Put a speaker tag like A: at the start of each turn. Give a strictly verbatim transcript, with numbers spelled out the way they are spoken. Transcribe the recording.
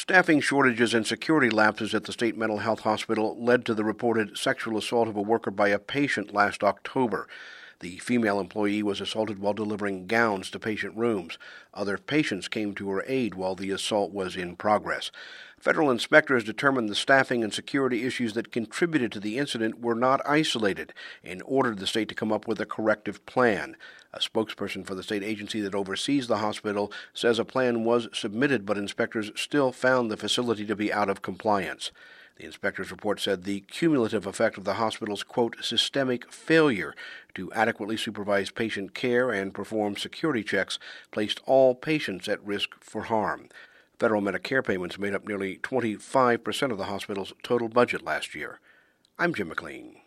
A: Staffing shortages and security lapses at the state mental health hospital led to the reported sexual assault of a worker by a patient last October. The female employee was assaulted while delivering gowns to patient rooms. Other patients came to her aid while the assault was in progress. Federal inspectors determined the staffing and security issues that contributed to the incident were not isolated and ordered the state to come up with a corrective plan. A spokesperson for the state agency that oversees the hospital says a plan was submitted, but inspectors still found the facility to be out of compliance. The inspector's report said the cumulative effect of the hospital's, quote, systemic failure to adequately supervise patient care and perform security checks placed all patients at risk for harm. Federal Medicare payments made up nearly twenty-five percent of the hospital's total budget last year. I'm Jim McLean.